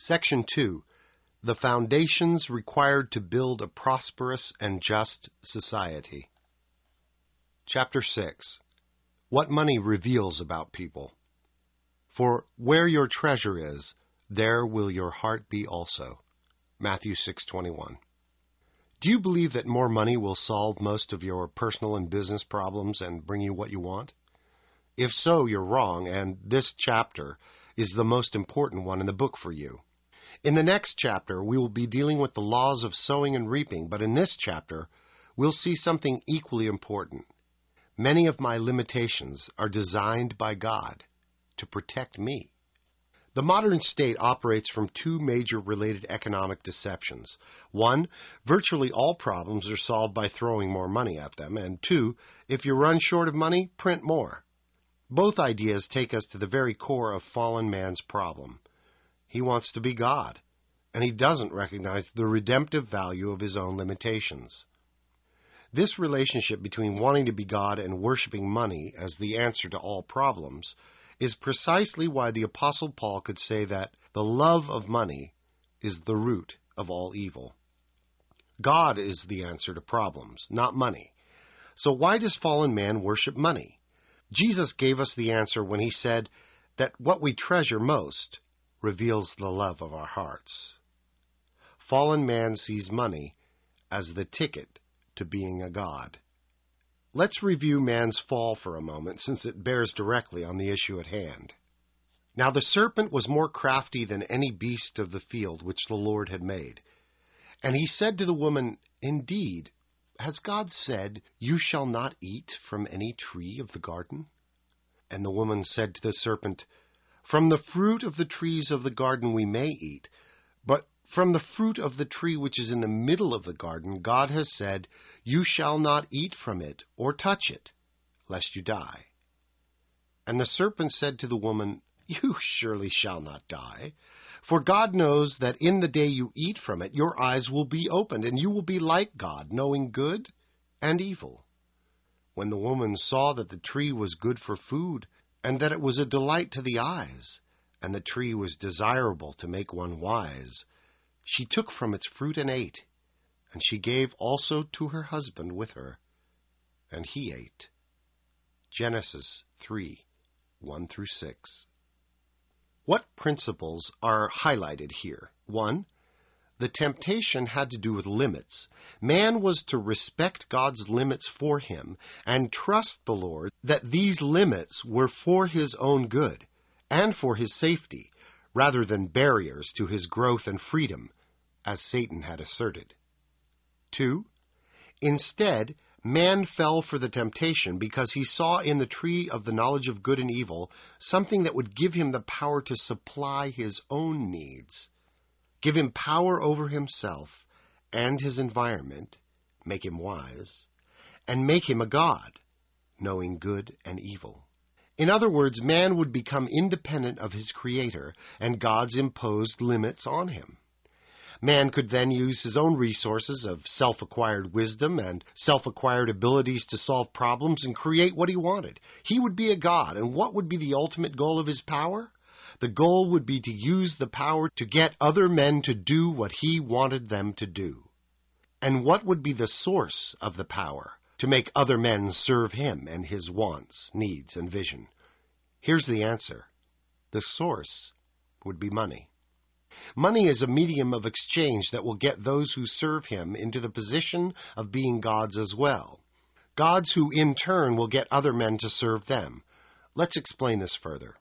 Section 2. The Foundations Required to Build a Prosperous and Just Society. Chapter 6. What Money Reveals About People. For where your treasure is, there will your heart be also. Matthew 6:21. Do you believe that more money will solve most of your personal and business problems and bring you what you want? If so, you're wrong, and this chapter is the most important one in the book for you. In the next chapter, we will be dealing with the laws of sowing and reaping, but in this chapter, we'll see something equally important. Many of my limitations are designed by God to protect me. The modern state operates from two major related economic deceptions. One, virtually all problems are solved by throwing more money at them, and two, if you run short of money, print more. Both ideas take us to the very core of fallen man's problem. He wants to be God, and he doesn't recognize the redemptive value of his own limitations. This relationship between wanting to be God and worshiping money as the answer to all problems is precisely why the Apostle Paul could say that the love of money is the root of all evil. God is the answer to problems, not money. So why does fallen man worship money? Jesus gave us the answer when he said that what we treasure most reveals the love of our hearts. Fallen man sees money as the ticket to being a god. Let's review man's fall for a moment, since it bears directly on the issue at hand. Now the serpent was more crafty than any beast of the field which the Lord had made. And he said to the woman, Indeed, has God said, You shall not eat from any tree of the garden? And the woman said to the serpent, From the fruit of the trees of the garden we may eat, but from the fruit of the tree which is in the middle of the garden, God has said, You shall not eat from it or touch it, lest you die. And the serpent said to the woman, You surely shall not die, for God knows that in the day you eat from it, your eyes will be opened, and you will be like God, knowing good and evil. When the woman saw that the tree was good for food, and that it was a delight to the eyes, and the tree was desirable to make one wise, she took from its fruit and ate, and she gave also to her husband with her, and he ate. Genesis 3:1-6. What principles are highlighted here? 1. The temptation had to do with limits. Man was to respect God's limits for him and trust the Lord that these limits were for his own good and for his safety, rather than barriers to his growth and freedom, as Satan had asserted. 2. Instead, man fell for the temptation because he saw in the tree of the knowledge of good and evil something that would give him the power to supply his own needs, give him power over himself and his environment, make him wise, and make him a god, knowing good and evil. In other words, man would become independent of his Creator, and God's imposed limits on him. Man could then use his own resources of self-acquired wisdom and self-acquired abilities to solve problems and create what he wanted. He would be a god, and what would be the ultimate goal of his power? The goal would be to use the power to get other men to do what he wanted them to do. And what would be the source of the power to make other men serve him and his wants, needs, and vision? Here's the answer. The source would be money. Money is a medium of exchange that will get those who serve him into the position of being gods as well. Gods who in turn will get other men to serve them. Let's explain this further.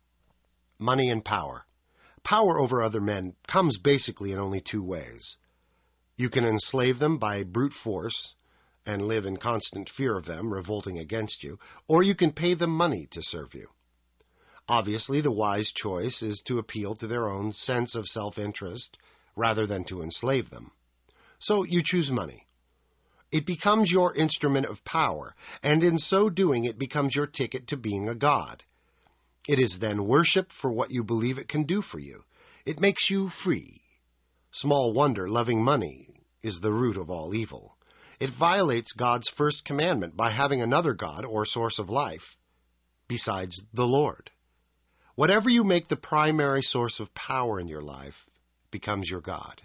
Money and power. Power over other men comes basically in only two ways. You can enslave them by brute force and live in constant fear of them revolting against you, or you can pay them money to serve you. Obviously, the wise choice is to appeal to their own sense of self-interest rather than to enslave them. So you choose money. It becomes your instrument of power, and in so doing it becomes your ticket to being a god. It is then worshipped for what you believe it can do for you. It makes you free. Small wonder loving money is the root of all evil. It violates God's first commandment by having another god or source of life besides the Lord. Whatever you make the primary source of power in your life, becomes your God.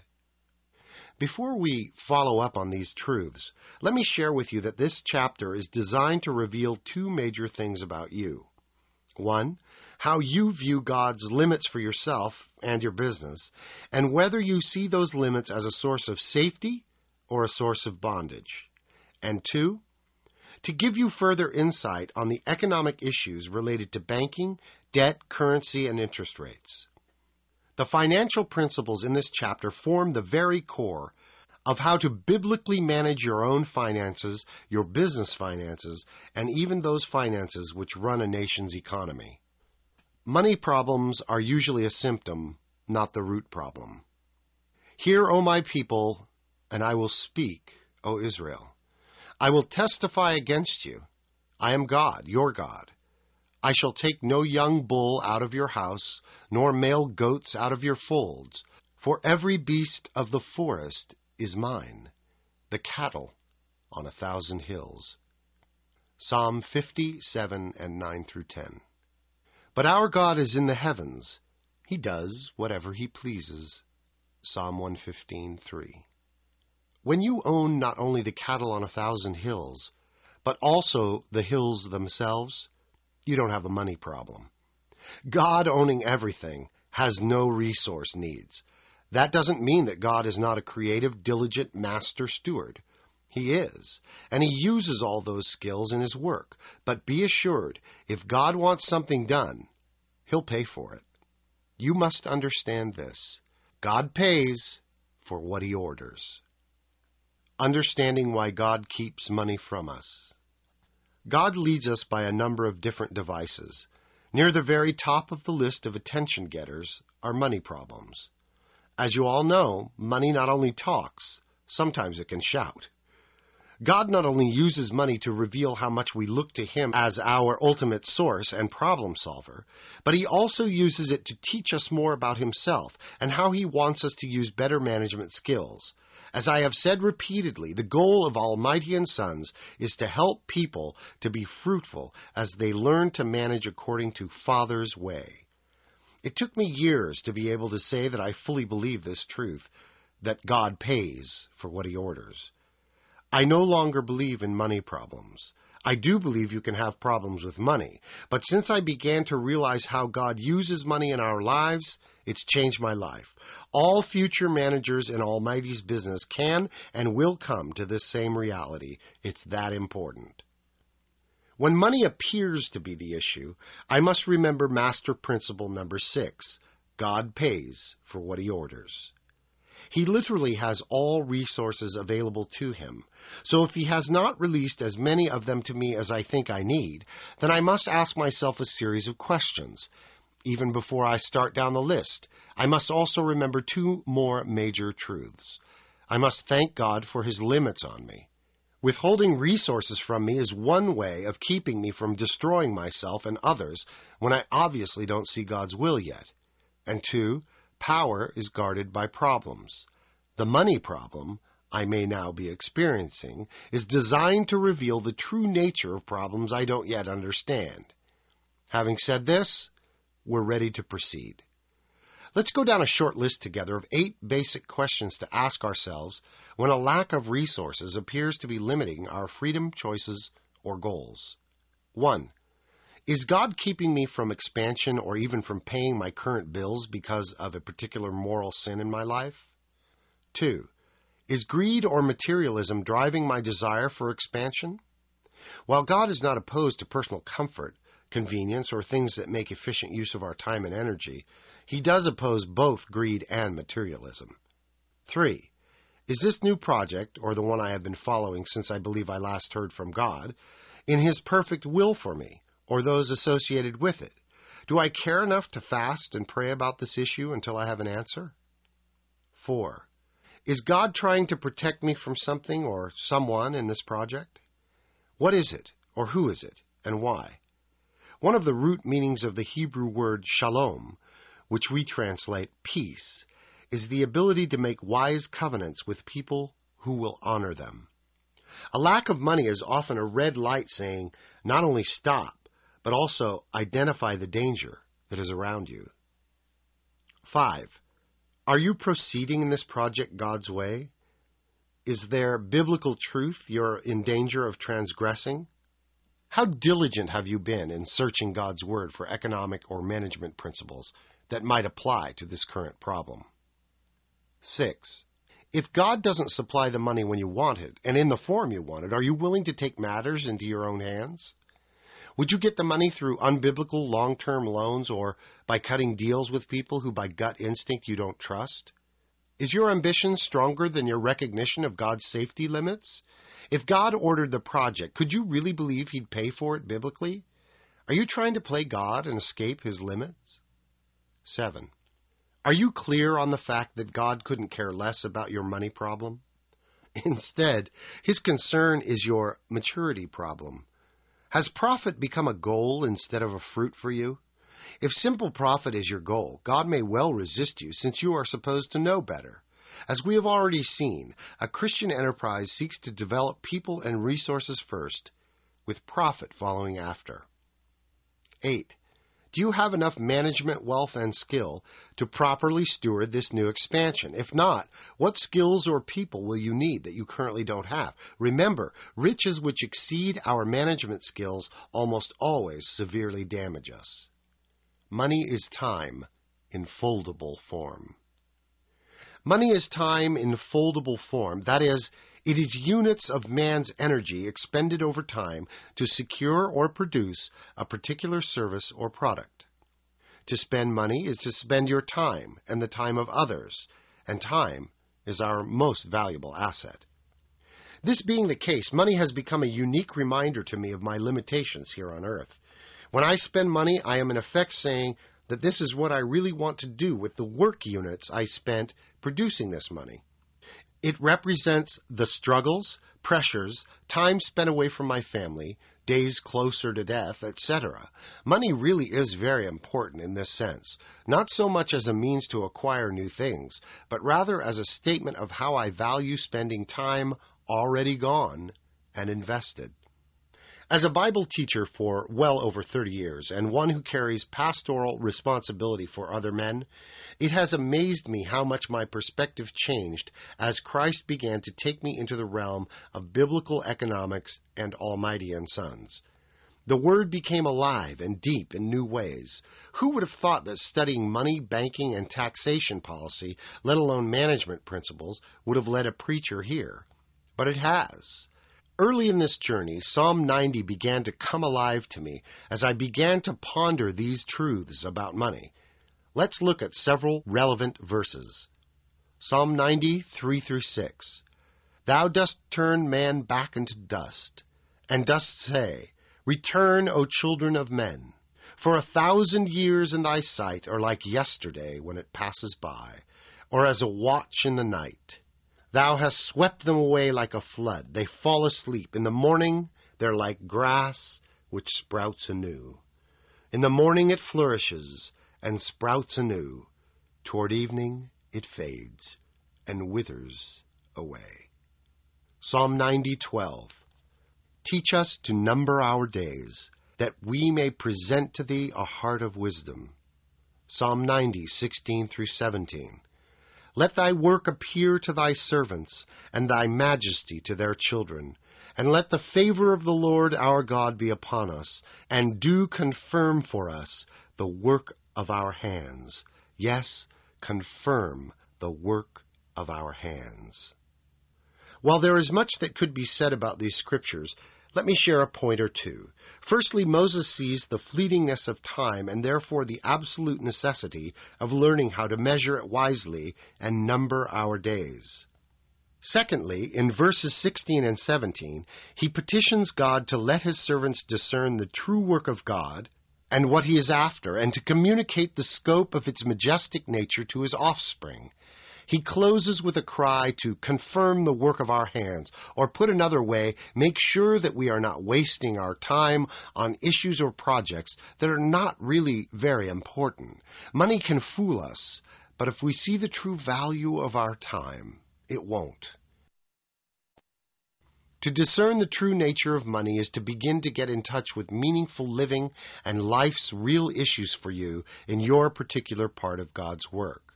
Before we follow up on these truths, let me share with you that this chapter is designed to reveal two major things about you. One, how you view God's limits for yourself and your business, and whether you see those limits as a source of safety or a source of bondage. And two, to give you further insight on the economic issues related to banking, debt, currency, and interest rates. The financial principles in this chapter form the very core of how to biblically manage your own finances, your business finances, and even those finances which run a nation's economy. Money problems are usually a symptom, not the root problem. Hear, O my people, and I will speak, O Israel. I will testify against you. I am God, your God. I shall take no young bull out of your house, nor male goats out of your folds, for every beast of the forest is mine, the cattle on 1,000 hills. Psalm 57 and 9 through 10. But our God is in the heavens. He does whatever he pleases. Psalm 115:3. When you own not only the cattle on 1,000 hills, but also the hills themselves, you don't have a money problem. God owning everything has no resource needs. That doesn't mean that God is not a creative, diligent master steward. He is, and he uses all those skills in his work. But be assured, if God wants something done, he'll pay for it. You must understand this. God pays for what he orders. Understanding why God keeps money from us. God leads us by a number of different devices. Near the very top of the list of attention getters are money problems. As you all know, money not only talks, sometimes it can shout. God not only uses money to reveal how much we look to him as our ultimate source and problem solver, but he also uses it to teach us more about himself and how he wants us to use better management skills. As I have said repeatedly, the goal of Almighty and Sons is to help people to be fruitful as they learn to manage according to Father's way. It took me years to be able to say that I fully believe this truth, that God pays for what he orders. I no longer believe in money problems. I do believe you can have problems with money, but since I began to realize how God uses money in our lives, it's changed my life. All future managers in Almighty's business can and will come to this same reality. It's that important. When money appears to be the issue, I must remember master principle number 6. God pays for what he orders. He literally has all resources available to him. So if he has not released as many of them to me as I think I need, then I must ask myself a series of questions. Even before I start down the list, I must also remember 2 more major truths. I must thank God for his limits on me. Withholding resources from me is one way of keeping me from destroying myself and others when I obviously don't see God's will yet. And 2, power is guarded by problems. The money problem I may now be experiencing is designed to reveal the true nature of problems I don't yet understand. Having said this, we're ready to proceed. Let's go down a short list together of 8 basic questions to ask ourselves when a lack of resources appears to be limiting our freedom, choices, or goals. 1. Is God keeping me from expansion or even from paying my current bills because of a particular moral sin in my life? 2. Is greed or materialism driving my desire for expansion? While God is not opposed to personal comfort, convenience, or things that make efficient use of our time and energy, he does oppose both greed and materialism. 3. Is this new project, or the one I have been following since I believe I last heard from God, in his perfect will for me, or those associated with it? Do I care enough to fast and pray about this issue until I have an answer? 4. Is God trying to protect me from something or someone in this project? What is it, or who is it, and why? One of the root meanings of the Hebrew word shalom, which we translate peace, is the ability to make wise covenants with people who will honor them. A lack of money is often a red light saying, not only stop, but also identify the danger that is around you. 5. Are you proceeding in this project God's way? Is there biblical truth you're in danger of transgressing? How diligent have you been in searching God's Word for economic or management principles that might apply to this current problem? 6. If God doesn't supply the money when you want it, and in the form you want it, are you willing to take matters into your own hands? Would you get the money through unbiblical long-term loans or by cutting deals with people who by gut instinct you don't trust? Is your ambition stronger than your recognition of God's safety limits? If God ordered the project, could you really believe He'd pay for it biblically? Are you trying to play God and escape His limits? 7. Are you clear on the fact that God couldn't care less about your money problem? Instead, His concern is your maturity problem. Has profit become a goal instead of a fruit for you? If simple profit is your goal, God may well resist you since you are supposed to know better. As we have already seen, a Christian enterprise seeks to develop people and resources first, with profit following after. 8. Do you have enough management, wealth, and skill to properly steward this new expansion? If not, what skills or people will you need that you currently don't have? Remember, riches which exceed our management skills almost always severely damage us. Money is time in foldable form. Money is time in foldable form. That is, it is units of man's energy expended over time to secure or produce a particular service or product. To spend money is to spend your time and the time of others, and time is our most valuable asset. This being the case, money has become a unique reminder to me of my limitations here on earth. When I spend money, I am in effect saying that this is what I really want to do with the work units I spent producing this money. It represents the struggles, pressures, time spent away from my family, days closer to death, etc. Money really is very important in this sense, not so much as a means to acquire new things, but rather as a statement of how I value spending time already gone and invested. As a Bible teacher for well over 30 years and one who carries pastoral responsibility for other men, it has amazed me how much my perspective changed as Christ began to take me into the realm of biblical economics and Almighty and Sons. The Word became alive and deep in new ways. Who would have thought that studying money, banking, and taxation policy, let alone management principles, would have led a preacher here? But it has. Early in this journey, Psalm 90 began to come alive to me as I began to ponder these truths about money. Let's look at several relevant verses. Psalm 90, 3-6. Thou dost turn man back into dust, and dost say, Return, O children of men. For 1,000 years in thy sight are like yesterday when it passes by, or as a watch in the night. Thou hast swept them away like a flood. They fall asleep. In the morning they're like grass which sprouts anew. In the morning it flourishes and sprouts anew. Toward evening it fades and withers away. Psalm 90:12. Teach us to number our days, that we may present to thee a heart of wisdom. Psalm 90:16-17. Let thy work appear to thy servants, and thy majesty to their children. And let the favor of the Lord our God be upon us, and do confirm for us the work of our hands. Yes, confirm the work of our hands. While there is much that could be said about these scriptures, let me share a point or two. Firstly, Moses sees the fleetingness of time and therefore the absolute necessity of learning how to measure it wisely and number our days. Secondly, in verses 16 and 17, he petitions God to let his servants discern the true work of God and what he is after, and to communicate the scope of its majestic nature to his offspring. He closes with a cry to confirm the work of our hands, or put another way, make sure that we are not wasting our time on issues or projects that are not really very important. Money can fool us, but if we see the true value of our time, it won't. To discern the true nature of money is to begin to get in touch with meaningful living and life's real issues for you in your particular part of God's work.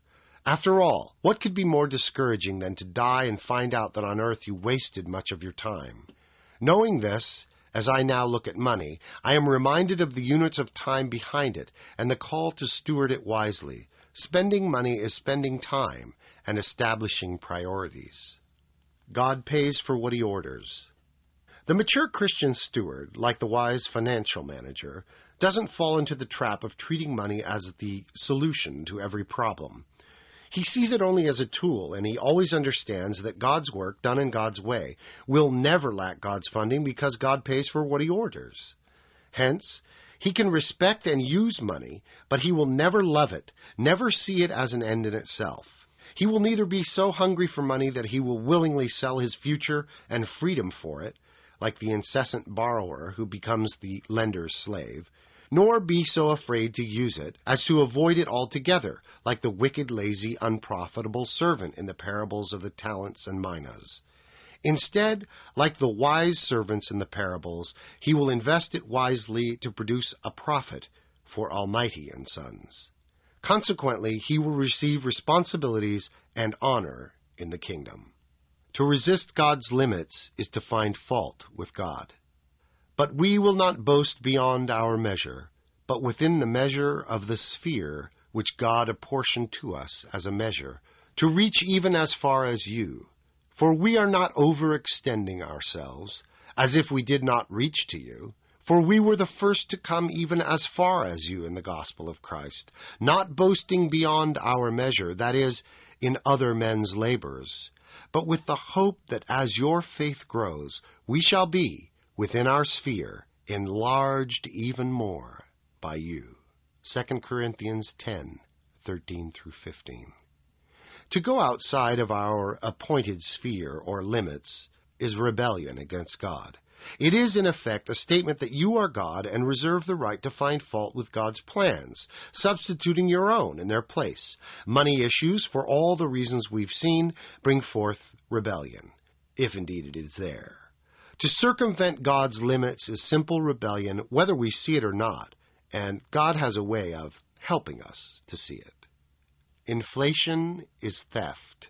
After all, what could be more discouraging than to die and find out that on earth you wasted much of your time? Knowing this, as I now look at money, I am reminded of the units of time behind it and the call to steward it wisely. Spending money is spending time and establishing priorities. God pays for what he orders. The mature Christian steward, like the wise financial manager, doesn't fall into the trap of treating money as the solution to every problem. He sees it only as a tool, and he always understands that God's work, done in God's way, will never lack God's funding because God pays for what he orders. Hence, he can respect and use money, but he will never love it, never see it as an end in itself. He will neither be so hungry for money that he will willingly sell his future and freedom for it, like the incessant borrower who becomes the lender's slave, nor be so afraid to use it as to avoid it altogether, like the wicked, lazy, unprofitable servant in the parables of the talents and minas. Instead, like the wise servants in the parables, he will invest it wisely to produce a profit for Almighty and Sons. Consequently, he will receive responsibilities and honor in the kingdom. To resist God's limits is to find fault with God. But we will not boast beyond our measure, but within the measure of the sphere which God apportioned to us as a measure, to reach even as far as you. For we are not overextending ourselves, as if we did not reach to you. For we were the first to come even as far as you in the gospel of Christ, not boasting beyond our measure, that is, in other men's labors, but with the hope that as your faith grows, we shall be, within our sphere, enlarged even more by you. 2 Corinthians 10:13-15. To go outside of our appointed sphere or limits is rebellion against God. It is, in effect, a statement that you are God and reserve the right to find fault with God's plans, substituting your own in their place. Money issues, for all the reasons we've seen, bring forth rebellion, if indeed it is there. To circumvent God's limits is simple rebellion, whether we see it or not, and God has a way of helping us to see it. Inflation is theft.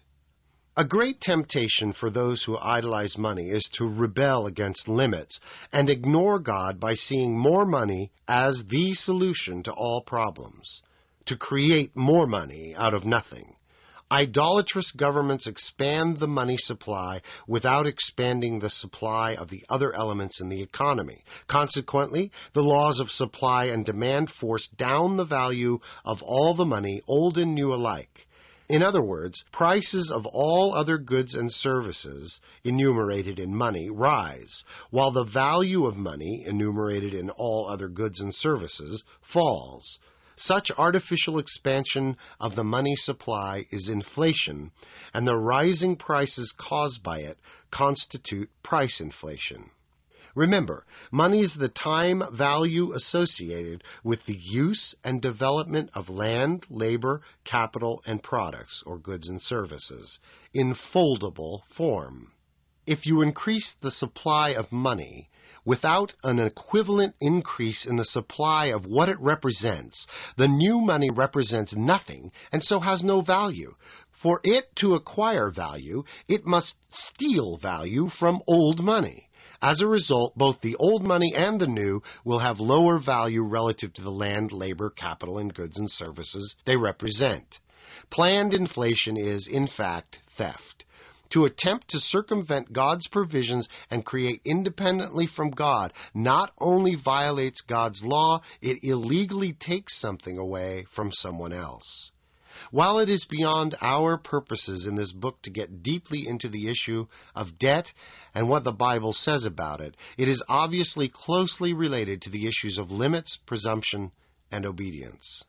A great temptation for those who idolize money is to rebel against limits and ignore God by seeing more money as the solution to all problems, to create more money out of nothing. Idolatrous governments expand the money supply without expanding the supply of the other elements in the economy. Consequently, the laws of supply and demand force down the value of all the money, old and new alike. In other words, prices of all other goods and services enumerated in money rise, while the value of money enumerated in all other goods and services falls. Such artificial expansion of the money supply is inflation, and the rising prices caused by it constitute price inflation. Remember, money is the time value associated with the use and development of land, labor, capital, and products, or goods and services, in foldable form. If you increase the supply of money without an equivalent increase in the supply of what it represents, the new money represents nothing and so has no value. For it to acquire value, it must steal value from old money. As a result, both the old money and the new will have lower value relative to the land, labor, capital, and goods and services they represent. Planned inflation is, in fact, theft. To attempt to circumvent God's provisions and create independently from God not only violates God's law, it illegally takes something away from someone else. While it is beyond our purposes in this book to get deeply into the issue of debt and what the Bible says about it, it is obviously closely related to the issues of limits, presumption, and obedience.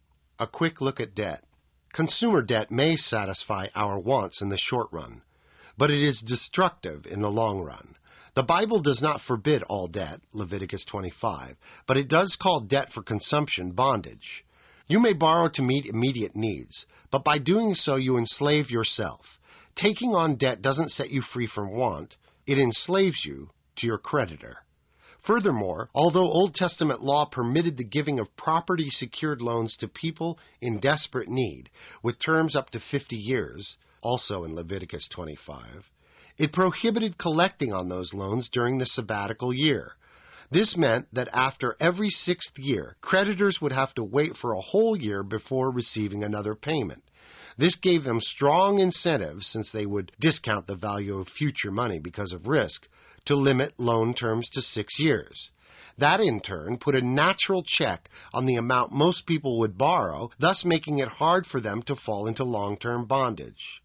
A quick look at debt. Consumer debt may satisfy our wants in the short run, but it is destructive in the long run. The Bible does not forbid all debt, Leviticus 25, but it does call debt for consumption bondage. You may borrow to meet immediate needs, but by doing so you enslave yourself. Taking on debt doesn't set you free from want, it enslaves you to your creditor. Furthermore, although Old Testament law permitted the giving of property-secured loans to people in desperate need, with terms up to 50 years, also in Leviticus 25, it prohibited collecting on those loans during the sabbatical year. This meant that after every 6th year, creditors would have to wait for a whole year before receiving another payment. This gave them strong incentives, since they would discount the value of future money because of risk, to limit loan terms to 6 years. That, in turn, put a natural check on the amount most people would borrow, thus making it hard for them to fall into long-term bondage.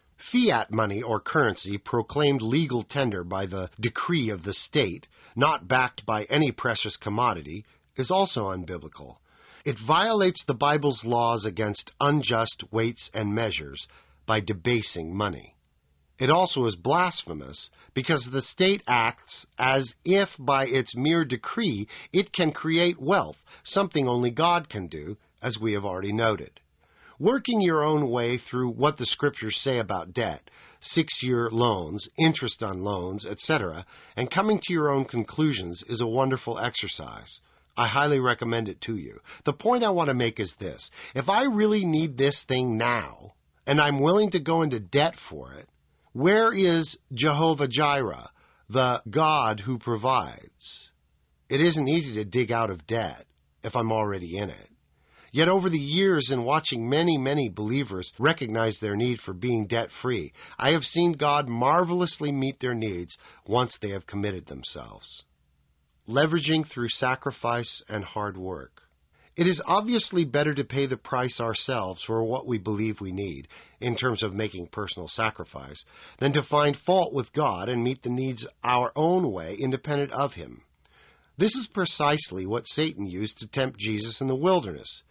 Fiat money or currency, proclaimed legal tender by the decree of the state, not backed by any precious commodity, is also unbiblical. It violates the Bible's laws against unjust weights and measures by debasing money. It also is blasphemous because the state acts as if by its mere decree it can create wealth, something only God can do, as we have already noted. Working your own way through what the Scriptures say about debt, 6-year loans, interest on loans, etc., and coming to your own conclusions is a wonderful exercise. I highly recommend it to you. The point I want to make is this. If I really need this thing now, and I'm willing to go into debt for it, where is Jehovah Jireh, the God who provides? It isn't easy to dig out of debt if I'm already in it. Yet over the years, in watching many believers recognize their need for being debt-free, I have seen God marvelously meet their needs once they have committed themselves. Leveraging through sacrifice and hard work. It is obviously better to pay the price ourselves for what we believe we need, in terms of making personal sacrifice, than to find fault with God and meet the needs our own way, independent of Him. This is precisely what Satan used to tempt Jesus in the wilderness.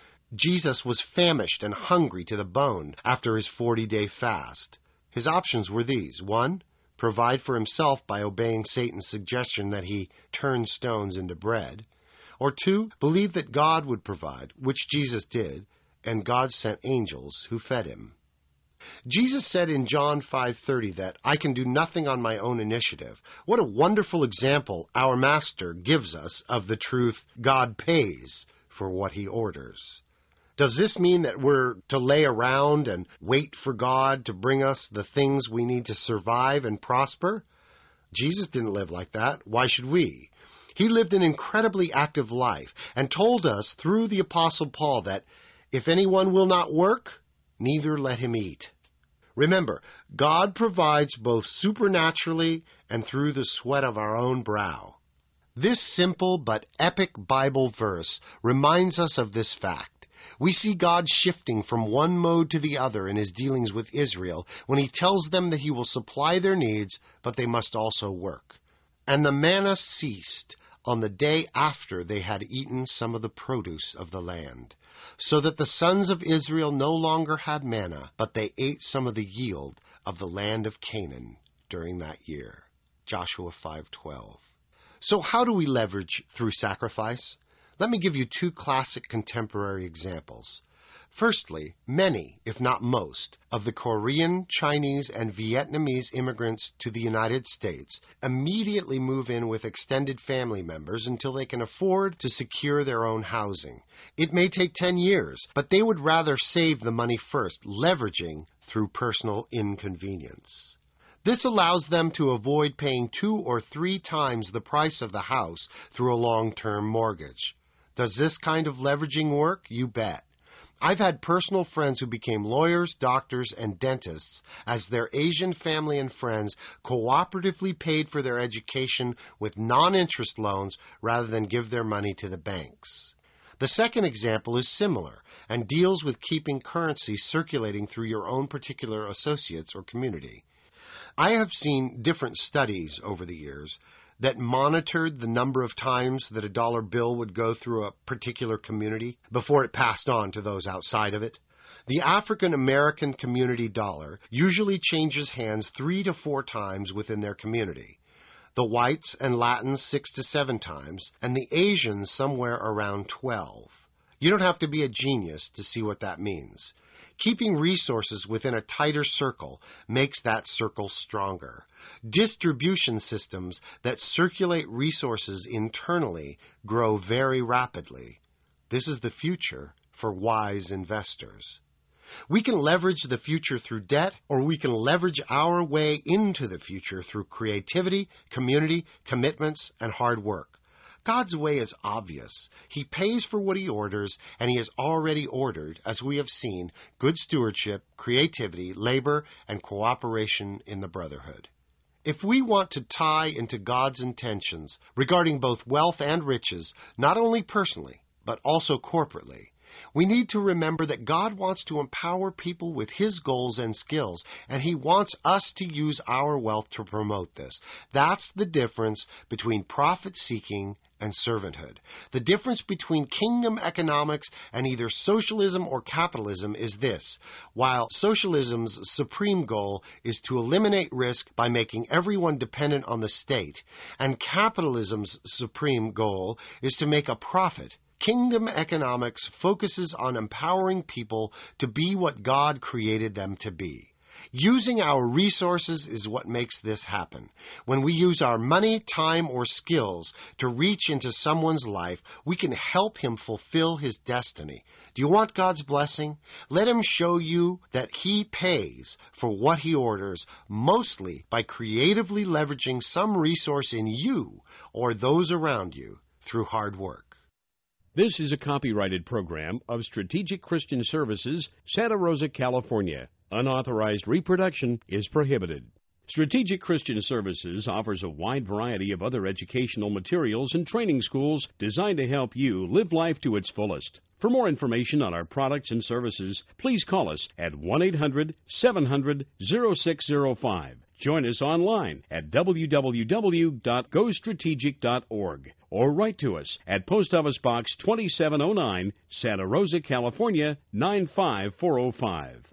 Jesus was famished and hungry to the bone after his 40-day fast. His options were these. 1, provide for himself by obeying Satan's suggestion that he turn stones into bread. Or 2, believe that God would provide, which Jesus did, and God sent angels who fed him. Jesus said in John 5:30 that I can do nothing on my own initiative. What a wonderful example our Master gives us of the truth God pays for what he orders. Does this mean that we're to lay around and wait for God to bring us the things we need to survive and prosper? Jesus didn't live like that. Why should we? He lived an incredibly active life and told us through the Apostle Paul that if anyone will not work, neither let him eat. Remember, God provides both supernaturally and through the sweat of our own brow. This simple but epic Bible verse reminds us of this fact. We see God shifting from one mode to the other in his dealings with Israel when he tells them that he will supply their needs, but they must also work. And the manna ceased on the day after they had eaten some of the produce of the land, so that the sons of Israel no longer had manna, but they ate some of the yield of the land of Canaan during that year. Joshua 5:12. So how do we leverage through sacrifice? Let me give you 2 classic contemporary examples. Firstly, many, if not most, of the Korean, Chinese, and Vietnamese immigrants to the United States immediately move in with extended family members until they can afford to secure their own housing. It may take 10 years, but they would rather save the money first, leveraging through personal inconvenience. This allows them to avoid paying 2 or 3 times the price of the house through a long-term mortgage. Does this kind of leveraging work? You bet. I've had personal friends who became lawyers, doctors, and dentists as their Asian family and friends cooperatively paid for their education with non-interest loans rather than give their money to the banks. The second example is similar and deals with keeping currency circulating through your own particular associates or community. I have seen different studies over the years that monitored the number of times that a dollar bill would go through a particular community before it passed on to those outside of it. The African American community dollar usually changes hands 3 to 4 times within their community. The whites and Latins 6 to 7 times, and the Asians somewhere around 12. You don't have to be a genius to see what that means. Keeping resources within a tighter circle makes that circle stronger. Distribution systems that circulate resources internally grow very rapidly. This is the future for wise investors. We can leverage the future through debt, or we can leverage our way into the future through creativity, community, commitments, and hard work. God's way is obvious. He pays for what He orders, and He has already ordered, as we have seen, good stewardship, creativity, labor, and cooperation in the brotherhood. If we want to tie into God's intentions regarding both wealth and riches, not only personally, but also corporately, we need to remember that God wants to empower people with His goals and skills, and He wants us to use our wealth to promote this. That's the difference between profit-seeking and servanthood. The difference between kingdom economics and either socialism or capitalism is this. While socialism's supreme goal is to eliminate risk by making everyone dependent on the state, and capitalism's supreme goal is to make a profit, kingdom economics focuses on empowering people to be what God created them to be. Using our resources is what makes this happen. When we use our money, time, or skills to reach into someone's life, we can help him fulfill his destiny. Do you want God's blessing? Let Him show you that He pays for what He orders, mostly by creatively leveraging some resource in you or those around you through hard work. This is a copyrighted program of Strategic Christian Services, Santa Rosa, California. Unauthorized reproduction is prohibited. Strategic Christian Services offers a wide variety of other educational materials and training schools designed to help you live life to its fullest. For more information on our products and services, please call us at 1-800-700-0605. Join us online at www.gostrategic.org or write to us at Post Office Box 2709, Santa Rosa, California 95405.